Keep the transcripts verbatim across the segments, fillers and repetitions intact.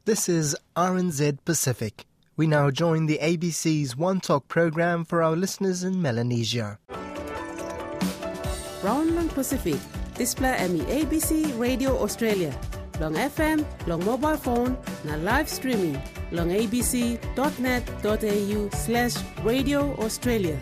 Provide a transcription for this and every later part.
This is R N Z Pacific. We now join the A B C's One Talk program for our listeners in Melanesia. Round long Pacific, display M E A B C Radio Australia. Long F M, long mobile phone, na live streaming. Long abc.net.au slash Radio Australia.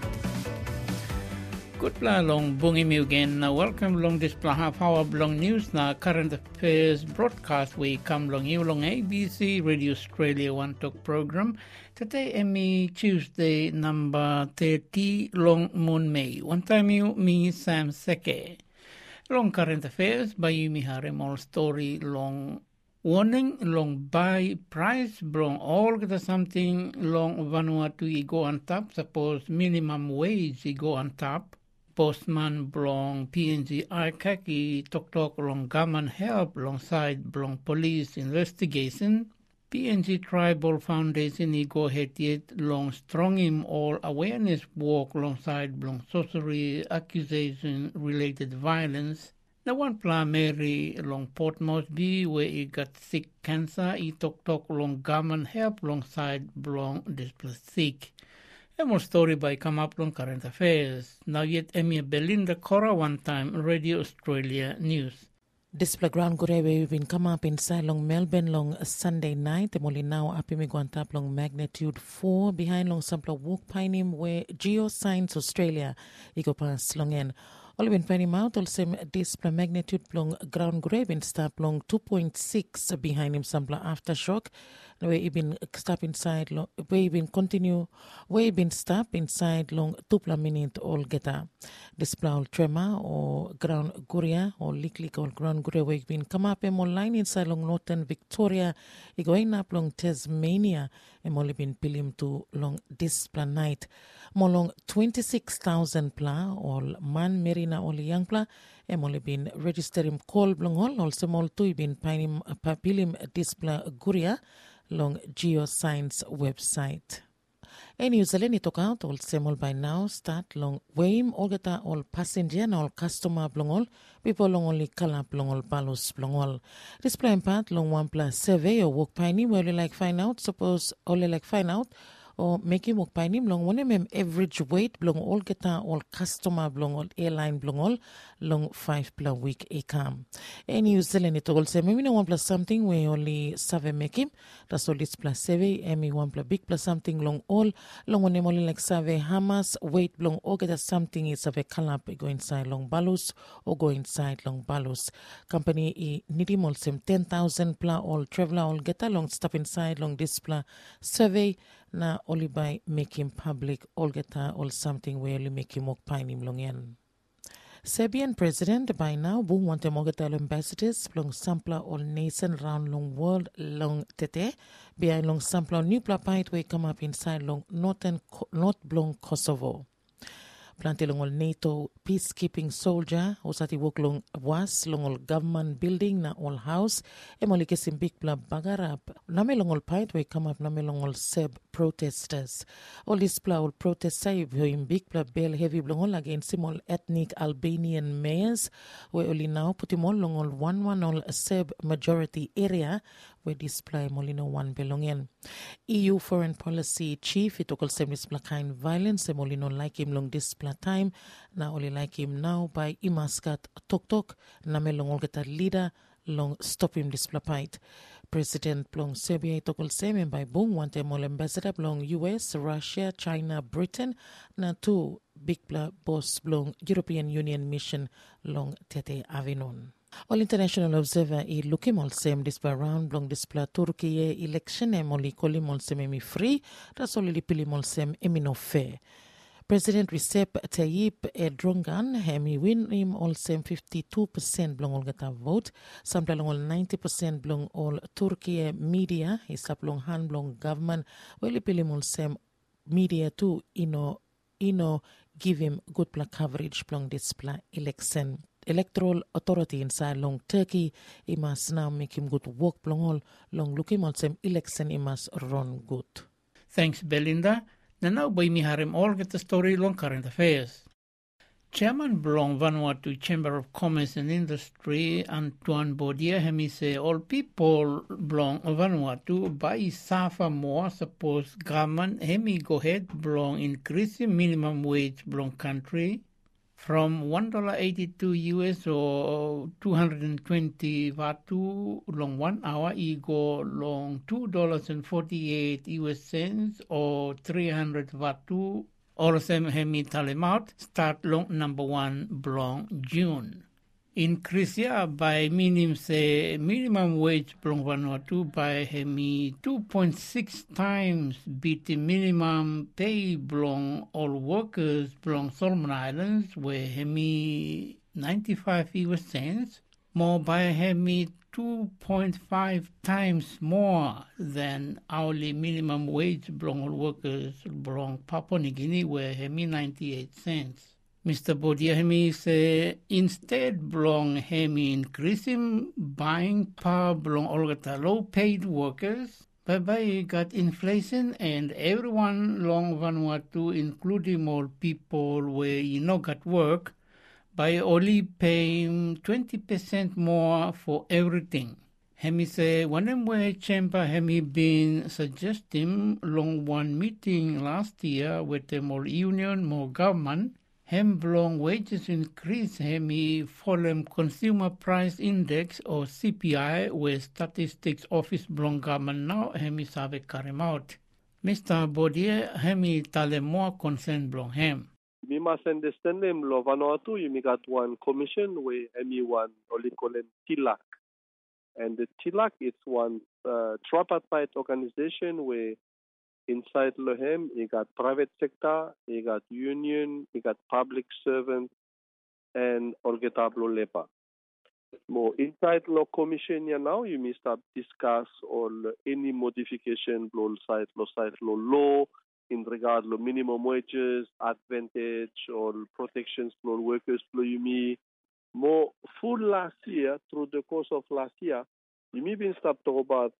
Good pla long bungi mi again. Now welcome long this pla half hour long news na current affairs broadcast we come long you long A B C Radio Australia One Talk program. Today Emmy Tuesday number thirty long moon May. One time you me Sam Seke. Long current affairs by you mi harem all story long warning long buy price long all get something long Vanuatu i go on top. Suppose minimum wage i go on top. Postman blong P N G I C A C tok tok long government help alongside blong police investigation. P N G Tribal Foundation i go ahead yet long strong him all awareness work alongside blong sorcery accusation related violence. The one primary long Port Moresby where he got sick cancer i tok tok long government help alongside blong displaced sick. A more story by come up on current affairs. Now yet Emia Belinda Cora one time Radio Australia News. Display ground gure we've been come up inside long Melbourne long Sunday night. The moli now up in Guantap long magnitude four behind long sample walk pinim where Geoscience Australia ego pass long en. All been finding out also display magnitude long ground gure been stop long two point six behind him sample aftershock. Where he been stop inside long where he been continue where he been stop inside long two minute all geta display all tremor or ground guria or lick lick or ground guria where he been come up and more line inside long northern Victoria he going up long Tasmania and only been pilim to long display night more long twenty six thousand pla or man marina or young pla and only been registering call long all also more two been pinim pilim display guria long Geoscience website. And New Zealand talk out all semol by now start long Wame all geta all passenger and all customer blongol people long only kalap blongol balus blongol. Display part long one plus survey or work piney where you like find out suppose only like find out or make him work piney long one mm average weight blong all geta all customer blongol airline blongol long five per week a cam. And New Zealand it all say maybe no one plus something we only seven make him that's all this plus seven emi one plus big plus something long all long one only like seven hamas weight long all get something is of a calap go inside long balus or go inside long balus company e needing all some ten thousand pla all traveler all get along stop inside long display survey na only by making public all get all something where only make him walk pine him long yan. Serbian president by now boom want to mogatal ambassadors long sampler all nation round long world long tete behind long sampler new plapite way come up inside long northern north blong Kosovo. Plante long all NATO peacekeeping soldier osati work long was long all government building na all house emoli kesim big pla bagarap name long all pite way come up name long all Serb protesters all this pla all protesters in big pla bell heavy long all against small ethnic Albanian mayors where only now put him all long all one one all Serb majority area where display molino one belonging E U foreign policy chief it all same display kind violence molino like him long display time now only like him now by imaskat tok tok na melong all get a leader long stop him display fight President long Serbia tokol same by boom want them all ambassador long U S Russia China Britain na two big bla boss long European Union mission long tete avinon. All international observer i looking all same display round long display Turkey election em only calling all same free that's only pilim all same emino fair. President Recep Tayyip Erdogan hemi win him all same fifty-two percent belong all get a vote. Some belong all ninety percent belong all Turkey media. Is up long hand belong government. Well, him all same media too. You know, you know, give him good black coverage belong display election. Electoral authority inside long Turkey. He must now make him good work belong all long look him all same election. He must run good. Thanks, Belinda. Na now by mi harem all get the story long current affairs. Chairman Blong Vanuatu Chamber of Commerce and Industry Antoine Baudier hemi say all people Blong Vanuatu by suffer more suppose government hemi go ahead Blong increasing minimum wage Blong country from one dollar eighty-two U S or two hundred twenty Vatu long one hour ego long two dollars and forty-eight U S cents or three hundred Vatu. All of them hemi talemaut start long number one blong June. Increase ya by minimum say minimum wage blong Vanuatu by hemi two point six times beat the minimum pay blong all workers blong Solomon Islands where hemi ninety-five U S cents more by hemi two point five times more than hourly minimum wage belong all workers belong Papua New Guinea where hemi ninety-eight cents. Mister Baudier hemi say instead belong hemi increasing buying power belong all the low paid workers. Bye bye got inflation and everyone long Vanuatu including all people where you know got work by only paying twenty percent more for everything. Hemi say, one way chamber hemi been suggesting long one meeting last year with the more union, more government, hem belong wages increase hemi following consumer price index or C P I where statistics office belong government now hemi sabe karim out. Mister Baudier hemi tale more concern belong hem. We must understand them lo Vanuatu, you got one commission where any one only call them TILAC. And the TILAC is one uh, tripartite organization where inside Lohem you got private sector, you got union, you got public servant, and Orgetablo Lepa. More inside lo commission ya now you may start discuss all any modification lo side lo side lo law in regard to minimum wages, advantage, or protections for workers, for you may more full last year, through the course of last year, you may be start talk about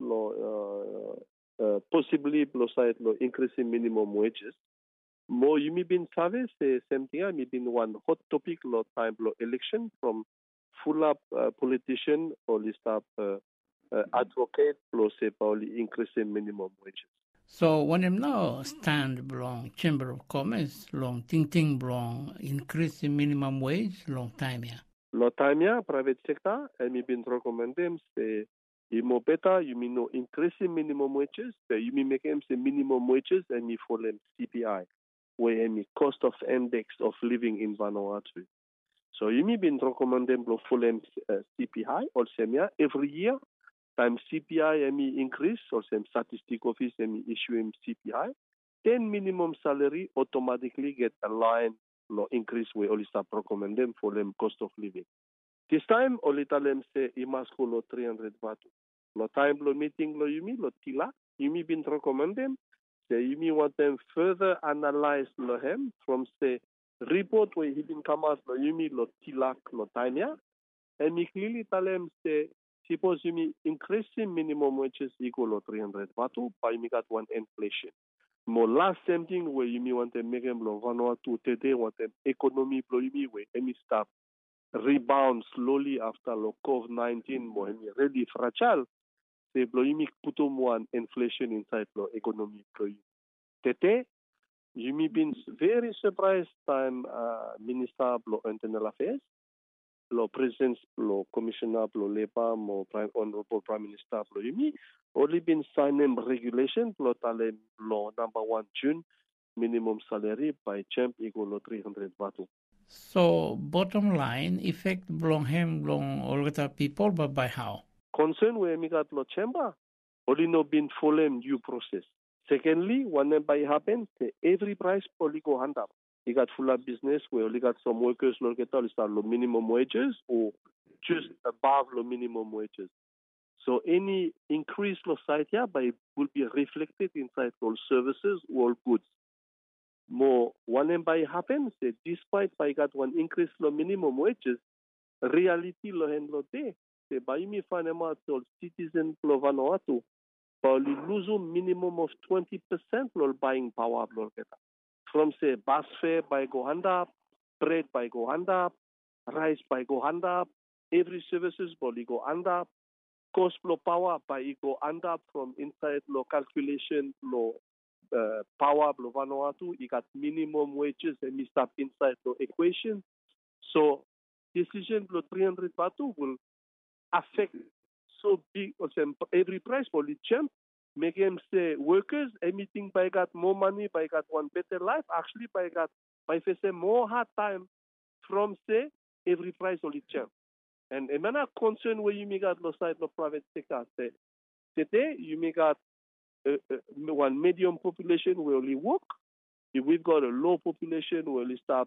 lo, uh, uh, possibly lo side lo increasing minimum wages. More you may be service the same thing. I may be one hot topic lo time lo election from full up uh, politician or list up uh, uh, advocate lo say probably increasing minimum wages. So when I'm now stand belong Chamber of Commerce, long ting ting belong increase in minimum wage, long time ya. Long time ya, private sector, and me been recommend them say you more better, you mean no increase in minimum wages, you mean make them say minimum wages and me for them C P I, where any cost of index of living in Vanuatu. So you may been recommend them for them uh, C P I or semia every year. Time C P I M E increase, or some statistic office M E issue M C P I, then minimum salary automatically get aligned lo increase we only start recommend them for them cost of living. This time only tell them say it must go lo three hundred Vatu. Lo time lo meeting lo you lo tila, you me been recommend them, say you me want them further analyze lo hem from say report where he been come out lo you me lo tila lo time ya, and me clearly tell them say suppose you mean increasing minimum wages equal to three hundred Vatu, but you got one inflation. More last same thing where you mean want to make them blow Vanuatu today want them economy blow you mean where any stuff rebound slowly after the COVID nineteen more really fragile. They blow you mean put one inflation inside the economy blow you. Today you mean been very surprised time uh, Minister blow Internal Affairs. Lo President, lo Commissioner, lo Lepa, mo Prime Honorable Prime Minister, lo Yumi, only been signing regulation, lo tale lo number one June, minimum salary by champ equal to three hundred Vatu. So bottom line, effect belong him belong all the people, but by how? Concern where we got lo chamber, only no been following due process. Secondly, when by happen, every price only go hand up. You got full up business where you got some workers located at low minimum wages or just above low minimum wages. So any increase low site here by will be reflected inside all services or all goods. More one and by happens that despite by got one increase low minimum wages, reality low and low day. Say by me fanema all citizen low Vanuatu, but lose a minimum of twenty percent low buying power located. From say bus fare by go hand up, bread by go hand up, rice by go hand up, every services by go hand up, cost flow power by go hand up from inside law calculation law uh, power law Vanuatu. You got minimum wages and you start inside the equation. So decision law three hundred batu will affect so big every price for the champ. Make them say workers, anything by got more money, by got one better life. Actually, by got by face more hard time from say every price only champ. And I'm not concerned where you may got the side of private sector. Say today you may got uh, uh, one medium population where only work. If we've got a low population where we start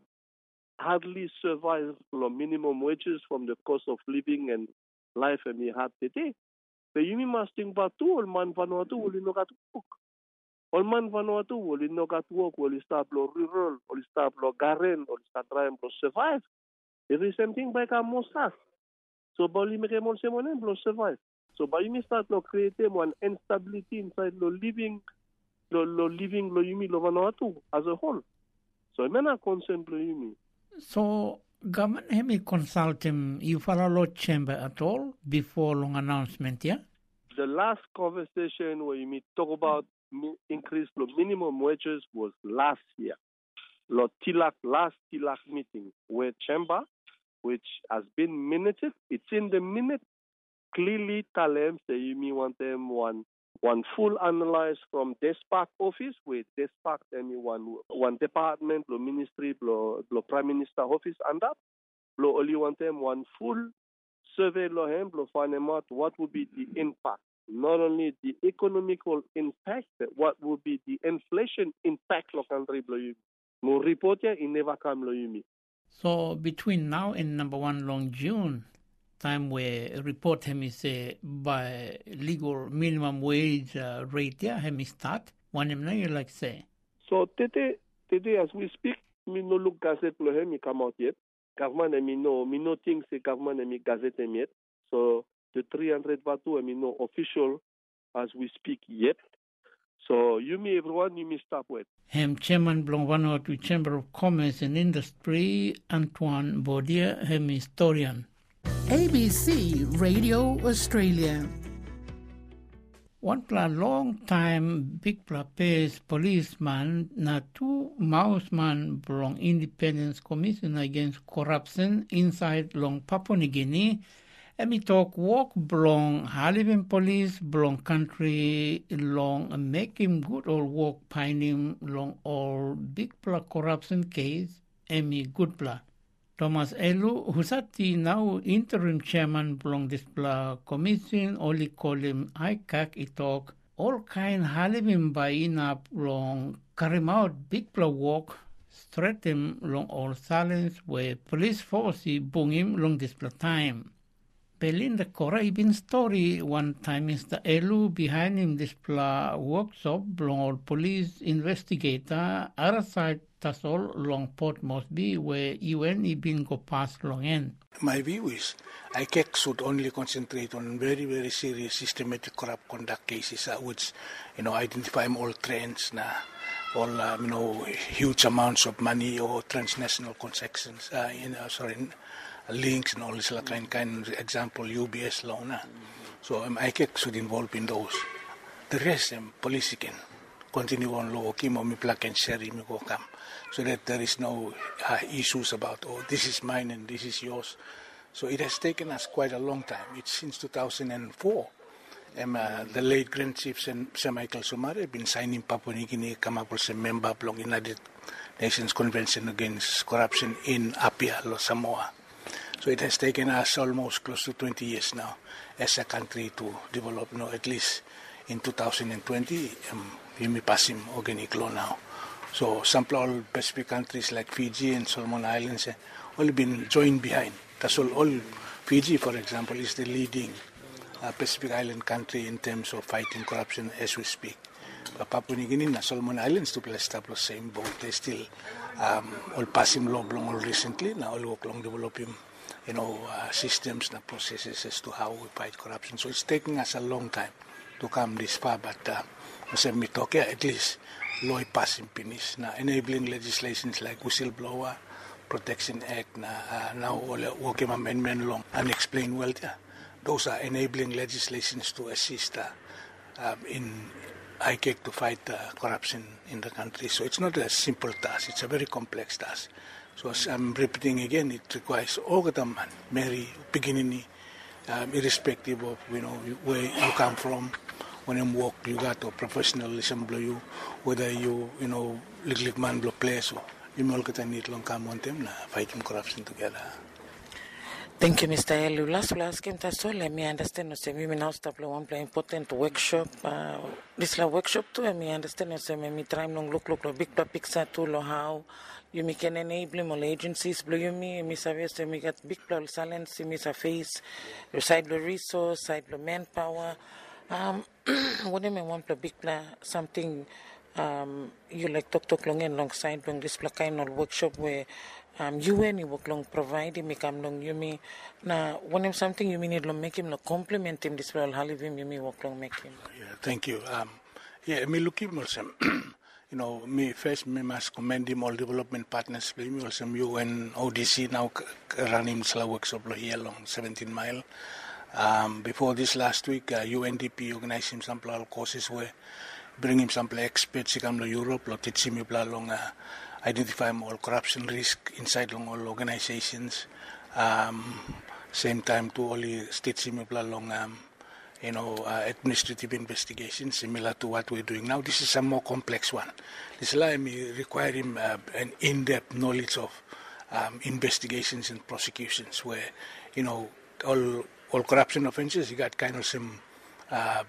hardly survive from minimum wages from the cost of living and life and we have today. But you must think about two, all man Vanuatu will not get work. All man Vanuatu will not get work, will start blow rural, will start blow garen, will start trying to survive. There is something by a mosas. So, Bali make a more semonen blow survive. So, by you start to create one instability inside the living, the living, the yumi, the Vanuatu as a whole. So, I'm not concerned with yumi. So, government have me consult him, you follow law chamber at all before long announcement, yeah? The last conversation where you talk about increase the minimum wages was last year. Lo Tilak, last Tilak meeting where chamber, which has been minuted, it's in the minute, clearly tell them say you may want them one one full analyze from DESPAC office, where DESPAC then one one department, the ministry, the prime minister office, and that. Lo only want them one full survey lo him, lo find them out what would be the impact. Not only the economical impact, but what would be the inflation impact lo country lo yumi. Mo report ya in never come lo yumi. So between now and number one long June, time where report him is uh, by legal minimum wage uh, rate, yeah, him start. One him now you like say. So today, today as we speak, me no look gazette lo him come out yet. Government and me no, me no think say government and me gazette him yet. So the three hundred batu and me no official as we speak yet. So you me everyone you me stop with. Him chairman Blong Vanuatu Chamber of Commerce and Industry Antoine Baudier, him historian. A B C Radio Australia. One pla long time big pla pays policeman na two mouseman belong Independence Commission Against Corruption inside long Papua New Guinea. And me talk walk belong Halibin police belong country long make him good old walk pine him long all big pla corruption case and me good pla. Thomas Elu, who's at the now interim chairman belong this pla commission, only call him I C A C, he talk all kind halibim by in up long carry him out big pla walk, straight him long all silence where police force bung him long this pla time. Belinda Koraibin story one time is the Elu behind him this pla workshop long all police investigator other side Tasol long Port Moresby where U N been go past long end. My view is I C A C should only concentrate on very, very serious systematic corrupt conduct cases uh, which, you know, identify all trends, na, all, uh, you know, huge amounts of money or transnational transactions, uh, you know, sorry, links and all this kind, kind of example, U B S loan. Uh. So um, I C A C should involve in those. The rest, um, police can continue on low, kimo mi plug and share mi go come. So that there is no uh, issues about, oh, this is mine and this is yours. So it has taken us quite a long time. It's since two thousand four. Um, uh, the late Grand Chief Sir Michael Somare have been signing Papua New Guinea, come up as a member of the United Nations Convention Against Corruption in Apia, Samoa. So it has taken us almost close to twenty years now as a country to develop, you know, at least in two thousand twenty, um, Yumi Pasim organic law now. So some all Pacific countries like Fiji and Solomon Islands have all been joined behind. That's all, all Fiji, for example, is the leading uh, Pacific Island country in terms of fighting corruption as we speak. But Papua New Guinea and Solomon Islands to place the same boat. They still um, all passing law long all recently. Now all work long developing, you know, uh, systems and processes as to how we fight corruption. So it's taking us a long time to come this far. But uh, as we talk, yeah, at least law passing finish. Now enabling legislations like whistleblower, Protection Act, na uh, now all working amendment long unexplained wealth. Yeah. Those are enabling legislations to assist uh, um, in I C A C to fight uh, corruption in the country. So it's not a simple task; it's a very complex task. So as I'm repeating again, it requires all the man, Mary, beginning, um, irrespective of you know where you come from. When you work, you got a professionalism below you, whether you you know little man below place, so you all get a need long come on them, na fighting corruption together. Thank you, Mister Elu. Last last game that's all. Let me understand. No, say me now stop the one play important workshop. Uh, this la workshop too. Let me understand. No, say me try long look look lo big picture too lo how you me can enable all agencies. Blow you me me say say me got big plan silence. Me say face side lo resource, side lo manpower. Um, what do you mean one play big plan something? Um, you like talk talk long and long side long this kind of workshop where. Um, you any work long provide him come long you me na when him something you mean need long make him long compliment him this well how him you me work long make him. Yeah, thank you. Um, yeah, me look him also. You know, me first me must commend him all development partners. Me also U N O D C now running the workshop here along seventeen mile. Um, before this last week, uh, U N D P organized him some courses where bring him some experts come to Europe, lo teach him along. Uh, identify all corruption risk inside long all organizations. Um, same time to only state similar long um, you know uh, administrative investigations similar to what we're doing now. This is a more complex one. This allows me requiring uh, an in-depth knowledge of um, investigations and prosecutions where you know all all corruption offenses you got kind of some uh,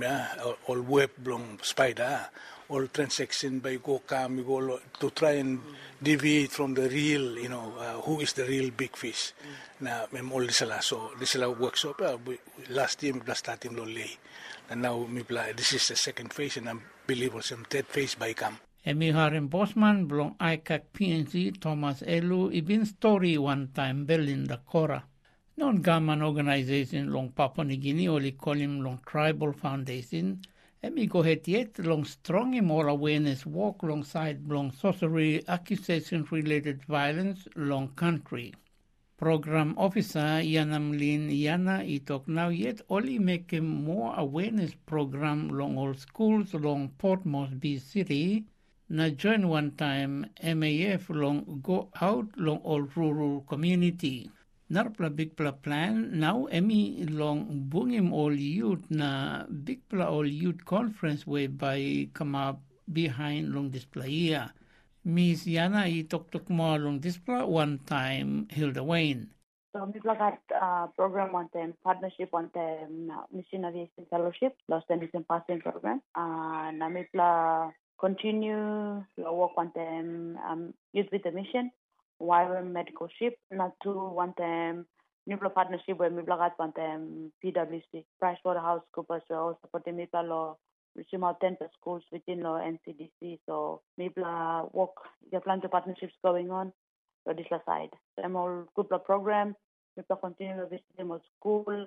all web long spider. All transaction by go come, we go to try and mm. deviate from the real, you know, uh, who is the real big fish. Mm. Now, mem all this la so this la workshop. Uh, we, last year we started lo lay, and now we play. This is the second phase, and I believe was some third phase by come. Emi Harim Bosman belong I C A C P N C Thomas Elu ibin story one time Belinda Cora. Non-government organization long Papua New Guinea only call him long Tribal Foundation. Emi go ahead yet long strong him all awareness walk alongside long sorcery accusations related violence long country. Program officer Yanam Lin Yana itok now yet only make him more awareness program long all schools long Port Moresby City. Na join one time M A F long go out long all rural community. Narpla big pla plan now emi long bungim all youth na big pla all youth conference whereby come up behind long display here. Miss Yana I talk talk more long display one time Hilda Wayne. So we got uh, program on them partnership on them uh, Mission Aviation Fellowship, Lost and Missing Passing program. Uh, na we continue work on them um, youth with the mission. Wire medical ship, not to one time new partnership where we got one time P W C, PricewaterhouseCoopers, so also for the Mipla law, reaching out ten schools within law N C D C. So Mipla work, the plan to partnerships going on, so this side. So I'm all good program, Mipla continue visiting more school,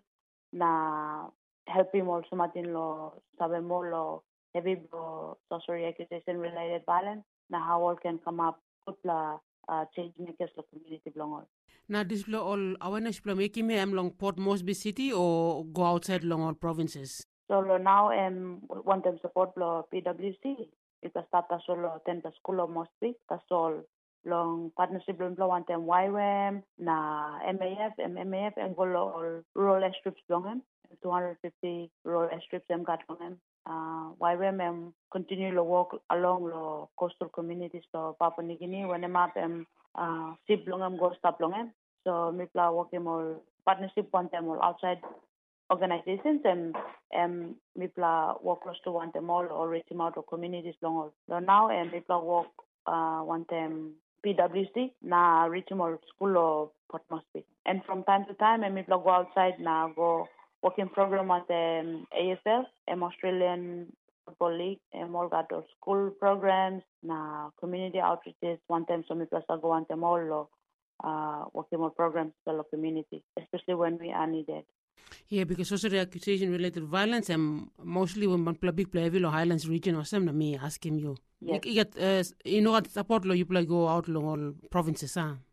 na helping also Martin law, sabe more law, heavy sorcery accusation related violence, na how all can come up, good la. Uh, change makers of community belong all. Now this flow all awareness flow making me am long Port Moresby City or go outside long all provinces. So now um want them support lo P W C. It start as solo ten the school of Moresby. That's all long partnership lo want them Y W A M na M A F M M A F and go all rural airstrips long them. two hundred fifty rural airstrips them got long them. Uh, Y W A M continue to walk along the coastal communities of Papua New Guinea when I'm up and uh, ship long and go stop long. So we play working more partnership one them all outside organizations and and we play work close to one them all or reach out to communities long all. So now and we play work uh, one them P W C na reach more school of Port Moresby. And from time to time and we play go outside now go. Working program at the A S L, um, Australian Football League, and all got our school programs, na community outreaches, one time so we plus go one time all uh, working more programs for the community, especially when we are needed. Yeah, because also the accusation related violence, and mostly when man play big play or Highlands region or something, me asking you. Yes. You get, uh, you know what support lo you play go out long all provinces, huh?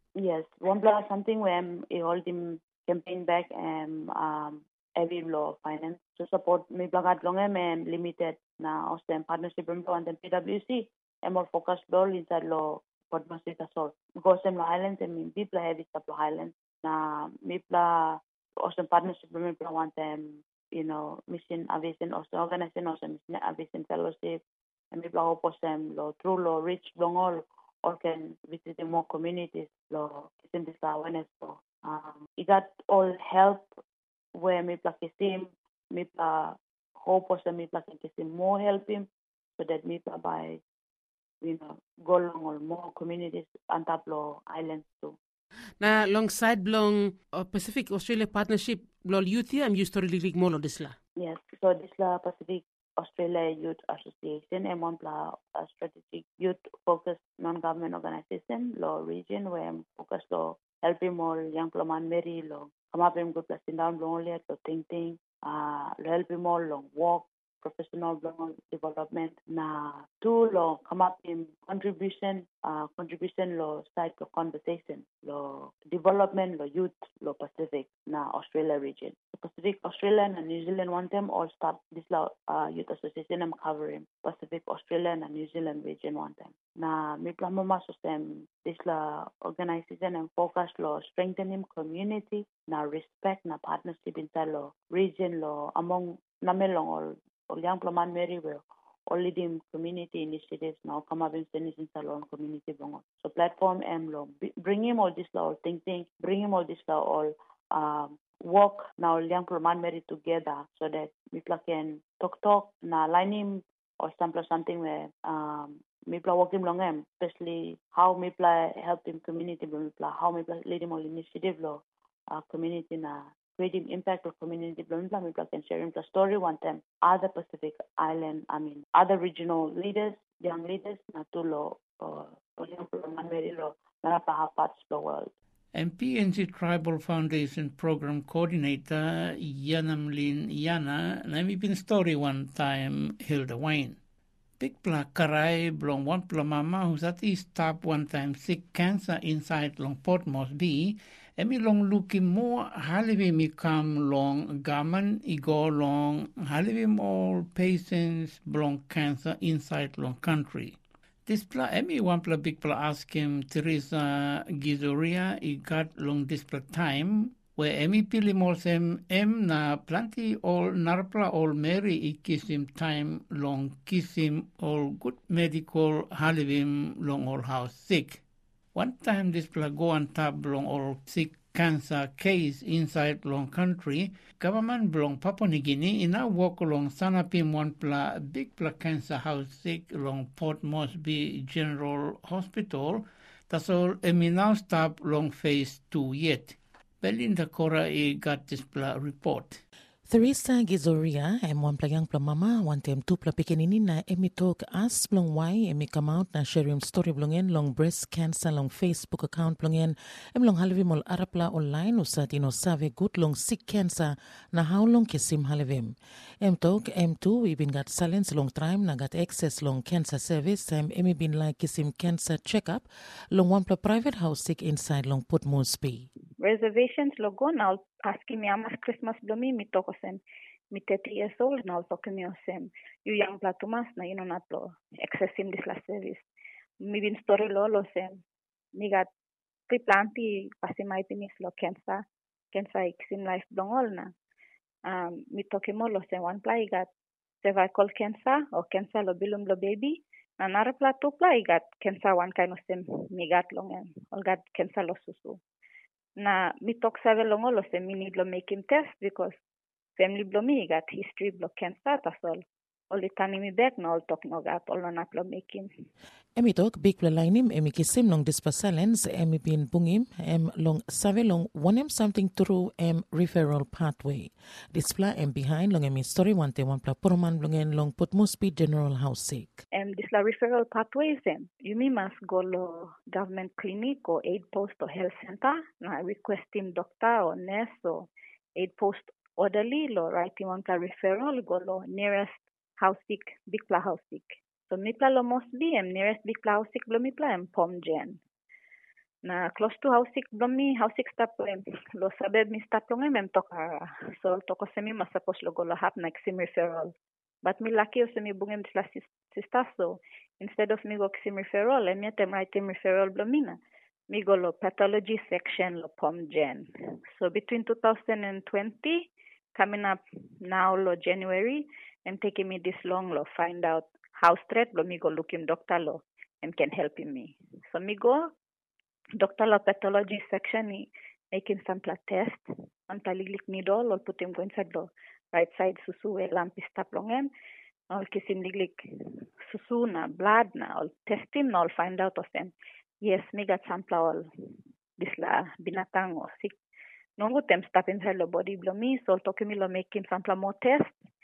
Yes, one block something where um, I hold him campaign back and um every law finance to support me block at long and limited now also partnership and then P W C and more focused law inside law partnership as well because in Highlands and me people heavy stuff Highlands na me bla also partnership me bla want them you know mission aviation also organization also mission aviation fellowship and me bla hope them law through law reach long all or can visit more communities lo kisim this awareness so um it got all help where me plak kisim me pla hope or me plak kisim more help him so that me pla by you know go along or more communities on top lo islands too. Na alongside belong uh, Pacific Australia Partnership belong youth here, I'm used to really more on this la. Yes, so this la Pacific Australia Youth Association and one pla a strategic youth focused non-government organization law region where I'm focused law helping more young plaman Mary law come up and go plus in down lonely at think think uh helping more long walk professional long development na two law come up in contribution uh contribution law side to conversation law development law youth law Pacific na Australia region. The Pacific Australia and New Zealand want them all start this law uh youth association I'm covering Pacific Australia and New Zealand region want them. Na mi plamo system this la organization and focus law strengthening community na respect na partnership inside law region law among namelong all all young plaman Mary will all leading community initiatives now come up in Senis in Salon community bongo. So platform M law bring him all this law all thinking bring him all this law all um work now young plaman Mary together so that people can talk talk na line him or sample something where um Mipla working long em, especially how Mipla helping community, Mipla how Mipla leading all initiative law, uh, community na creating impact of community, Mipla Mipla can share Mipla story one time. Other Pacific Island, I mean other regional leaders, young leaders, na to law, uh, young Manweri law, na pa parts of the world. And P N C Tribal Foundation Program Coordinator Yanamlin Yana, na mi bin story one time Hilda Wayne. Big pla karai blong one pla mama who's at least top one time sick cancer inside long Port Moresby. Emi long looking more halivi mi come long gaman I go long halivi more patients blong cancer inside long country. This pla emi one pla big pla ask him Teresa Gizoria I got long this pla time where emi pili mosem em na plenty all narpla all Mary I kiss him time long kiss him all good medical halivim long all house sick. One time this pla go on top long all sick cancer case inside long country, government belong Papua New Guinea in now walk along Sanapim one pla big pla cancer house sick long Port Moresby General Hospital. That's all emi now stop long phase two yet. Belinda Cora I got this pla report. Teresa Gizoria em one pla young pla mama one time two pla pekenini na emi talk as long why emi come out na share him story blongen long breast cancer long Facebook account blongen em long halivim ol arapla online usat ino save good long sick cancer na how long kesim halivim em talk em two we been got silence long time na got access long cancer service em emi been like kesim cancer checkup long one pla private house sick inside long Port Moresby. Reservations logo now asking me amas Christmas blomi mi tokosem mi thirty years old now talking me osem you young platumas na you know not lo accessing this last service mi bin story lo lo sem mi got pre planti pasimai tinis lo cancer cancer iksim life dongol na um mi talking mo lo sem one play got cervical cancer or cancer lo bilum lo baby na nara platu play got cancer one kind of sem mi got long and all got cancer lo susu. Na mi talk save longo lo se mi need lo make him test because family blo mi got history blo cancer that's all. All the time mi back no all talk no got all no not lo make him. Emi talk big pla line him emi kisim long dispasalens emi bin bungim em long save long wanem something through em referral pathway. This pla em behind long emi story one te one pla poroman long en long Port Moresby General House sick. Um, this la referral pathways them. You may must go lo government clinic or aid post or health center. Na request him doctor or nurse or aid post orderly lo write him on the referral go lo nearest house sick big pla house sick. So mi pla lo must be em nearest big pla house sick lo mi pla em pom gen. Na close to house sick blomi, house sick stop em. Lo sabed mi stop long em toka. So toko semi masapos lo go lo hap na exim referral. But me lucky o semi bungem sila sistaso. Instead of me go exim referral, em yatem right em referral blomina. Me go lo pathology section lo pom gen. So between two thousand twenty, coming up now lo January, em taking me this long lo find out how straight lo me go look him doctor lo em can help him me. So me go doctor lo pathology section ni making sample test. Anta liglik needle or put him go inside lo right side susu e lampi stap long em. I'll kiss him liglik susu na blood na. I'll test him na I'll find out of them. Yes, me got sample all this la binatang or sick. Nongo tem stop inside the body below me, so talk me lo making sample more test.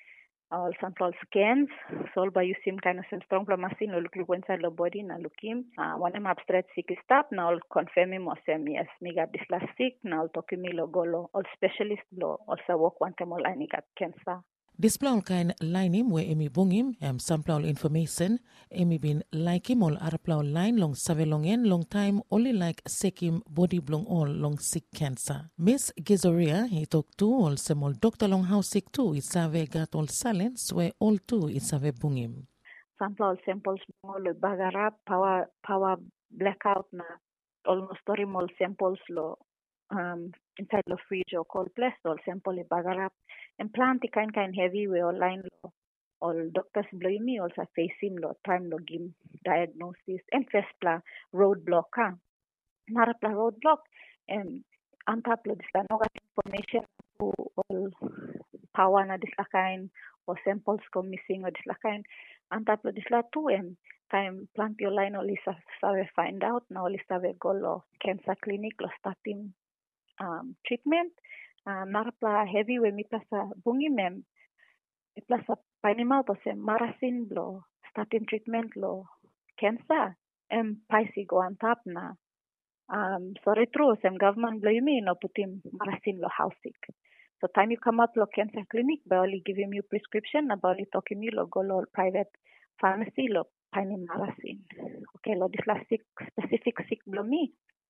All sample scans, so by you seem kind of some strong machine or look inside the body na look him. Uh, one am abstract sick stop now I'll confirm him or say yes, me got this last sick now talk me lo go lo all specialist lo also work one time all I got cancer. Display all kind line him where emi bungim um sample all information emi bin like him all arapla line long save long en long time only like sick him body blong all long sick cancer. Miss Gizoria he talk to all some all doctor long house sick too is save got all silence where all two is save bungim. Sample all samples all bagara power power blackout na almost story all samples lo um inside the fridge or cold place all sample bagarap and plant the kind kind heavy we all line lo all doctors blow me also face him lo time lo give diagnosis and first pla roadblock ha narapla roadblock and antap lo this no information to all power na this kind or samples go missing or this kind antap lo this la two and time plant your line all is save find out now all is save go lo cancer clinic lo starting Um, treatment, uh, marapla heavy we mi plasa bungi mem, mi plasa painimal to se marasin lo starting treatment lo cancer, em paisi go on top na. Um, sorry true, sem government blow me no put him marasin lo house sick. So time you come up lo cancer clinic, by only give him you prescription, about it talking you lo go lo private pharmacy lo painim marasin. Okay, lo this last sick specific sick blow me.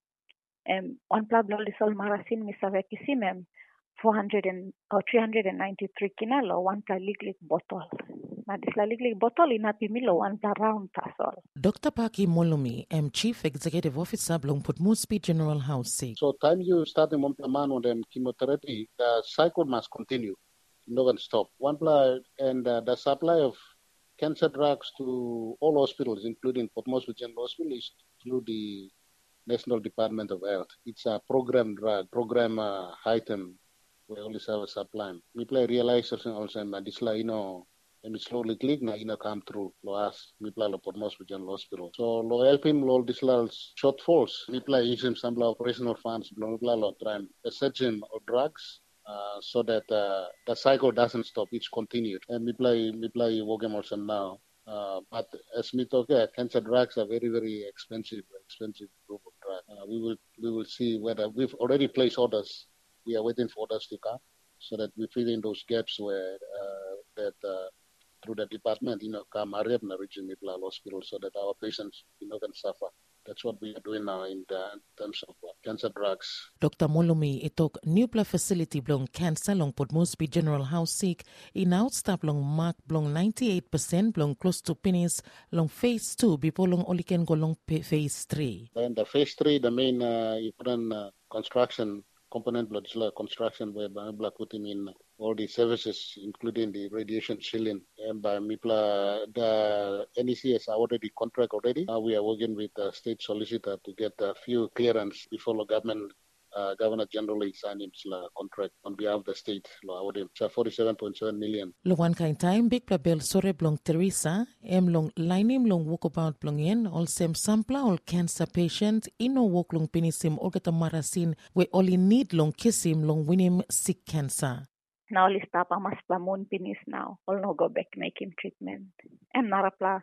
Um, on Pablo Lisol Marasin Misavekisimem, four hundred and or three hundred and ninety-three kinalo, one pla liglik bottle. Now this la liglik bottle in happy milo one pla round tasol. Doctor Paki Molumi, um, Chief Executive Officer, Blong Putmoresby General House sick. So time you start the man on them chemotherapy, the cycle must continue. No one stop. One pla and uh, the supply of cancer drugs to all hospitals, including Putmoresby General Hospital, is through the National Department of Health. It's a program drug, program uh, item. We always have a supply. We play realization also, and this la, you know, and it's slowly click na, you know, come through. Lo as, we play lo Putmoresby General Hospital. So, lo help him, lo this la shortfalls. We play use him some operational funds, lo play lo try and search him of drugs. Uh, so that uh, the cycle doesn't stop, it's continued. And we play, we play working also now. Uh, but as we talk, yeah, cancer drugs are very, very expensive, expensive group of drugs. Uh, we will, we will see whether we've already placed orders. We are waiting for orders to come, so that we fill in those gaps where uh, that uh, through the department, you know, come area na region Miplal Hospital, so that our patients, you know, can suffer. That's what we are doing now in, the, in terms of uh, cancer drugs. Doctor Molumi itok Nupla facility blong cancer long Putmoresby General House sick in outstop long mark blong ninety-eight percent blong close to penis long phase two before long only can go long phase three. And the phase three, the main uh, uh, construction component blood construction where Mipla putting in all the services, including the radiation shielding. And by Mipla, the N E C has already contract already. Now we are working with the state solicitor to get a few clearance before the government, uh, Governor General sign his contract on behalf of the state. It's forty-seven point seven million. Lo one kind time big plabel sore blong Teresa em long linim long walk about blong yen all sem sampla all cancer patient ino walk long penisim all gata marasin we only need long kissim long winim sick cancer. Now let's stop amas plamun pinis now. All no go back make him treatment. And narapla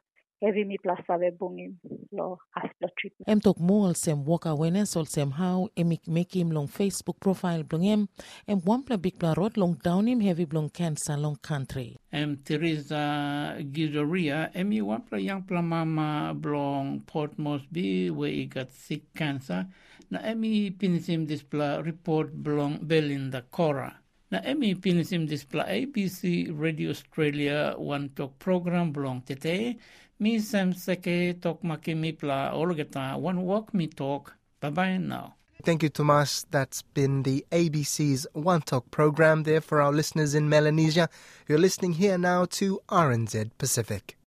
heavy mi plus sabe bungim lo hospital treatment. Em tok more sem work awareness or sem how em make him long Facebook profile blong em em wampla big bla road long down him heavy blong cancer long country. Em Teresa Gidoria, em i wampla yang pla mama blong Port Moresby where he got sick cancer. Na em i pinisim displa report blong Belinda Cora. Na em i pinisim displa A B C Radio Australia one talk program blong tete. Mi sem seke talk makimi pla olgeta one walk me talk. Bye bye now. Thank you, Tomas. That's been the A B C's One Talk program there for our listeners in Melanesia. You're listening here now to R N Z Pacific.